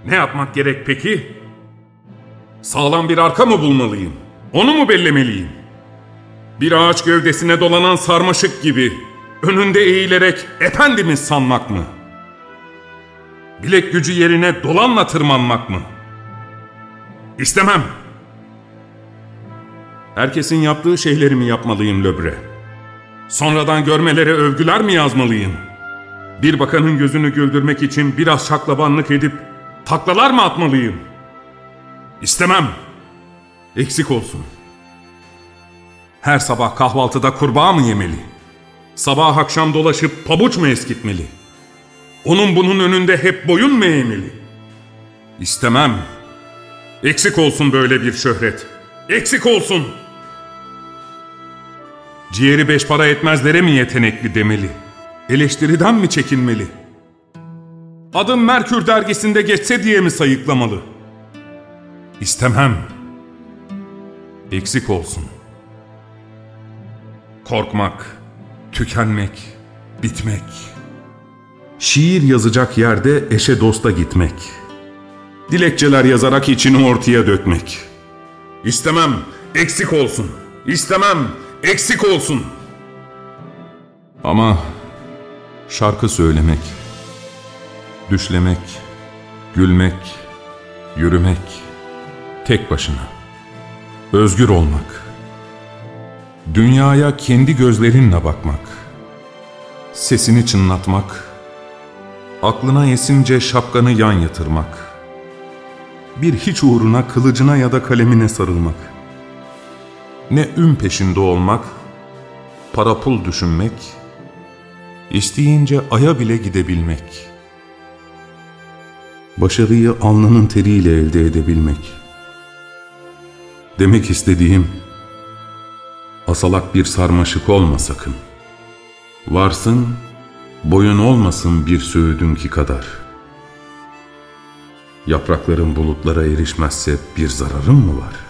Ne yapmak gerek peki? Sağlam bir arka mı bulmalıyım? Onu mu bellemeliyim? Bir ağaç gövdesine dolanan sarmaşık gibi önünde eğilerek efendimiz sanmak mı? Bilek gücü yerine dolanla tırmanmak mı? İstemem. Herkesin yaptığı şeyleri mi yapmalıyım Löbre? Sonradan görmelere övgüler mi yazmalıyım? Bir bakanın gözünü güldürmek için biraz şaklabanlık edip taklalar mı atmalıyım? İstemem. Eksik olsun. Her sabah kahvaltıda kurbağa mı yemeli? Sabah akşam dolaşıp pabuç mu eskitmeli? Onun bunun önünde hep boyun mu eğmeli? İstemem. Eksik olsun böyle bir şöhret. Eksik olsun. Ciğeri 5 para etmezlere mi yetenekli demeli? Eleştiriden mi çekinmeli? Adım Merkür dergisinde geçse diye mi sayıklamalı? İstemem. Eksik olsun. Korkmak, tükenmek, bitmek. Şiir yazacak yerde eşe dosta gitmek. Dilekçeler yazarak içini ortaya dökmek. İstemem, eksik olsun. İstemem, eksik olsun. Ama şarkı söylemek, düşlemek, gülmek, yürümek, tek başına, özgür olmak, dünyaya kendi gözlerinle bakmak, sesini çınlatmak, aklına esince şapkanı yan yatırmak, bir hiç uğruna kılıcına ya da kalemine sarılmak, ne ün peşinde olmak, para pul düşünmek, isteyince aya bile gidebilmek, başarıyı alnının teriyle elde edebilmek. Demek istediğim, asalak bir sarmaşık olma sakın. Varsın, boyun olmasın bir söğüdünki kadar. Yaprakların bulutlara erişmezse bir zararın mı var?